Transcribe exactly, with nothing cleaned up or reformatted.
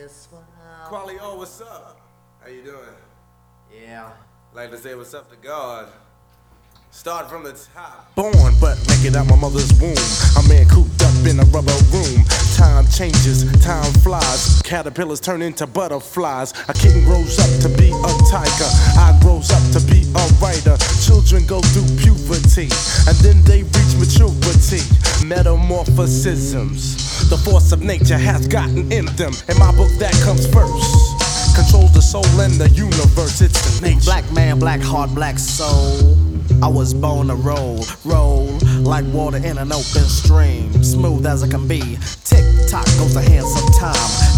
Quali, oh, what's up? How you doing? Yeah. Like to say what's up to God. Start from the top. Born but naked out my mother's womb. A man cooped up in a rubber room. Time changes, time flies. Caterpillars turn into butterflies. A kitten grows up to be a tiger. I grows up to be a writer. Children go through puberty, and then they reach maturity. Metamorphosisms. The force of nature has gotten in them. In my book that comes first. Controls the soul and the universe. It's the nature. Black man, black heart, black soul. I was born to roll, roll like water in an open stream. Smooth as it can be. Tick tock goes the hands of time.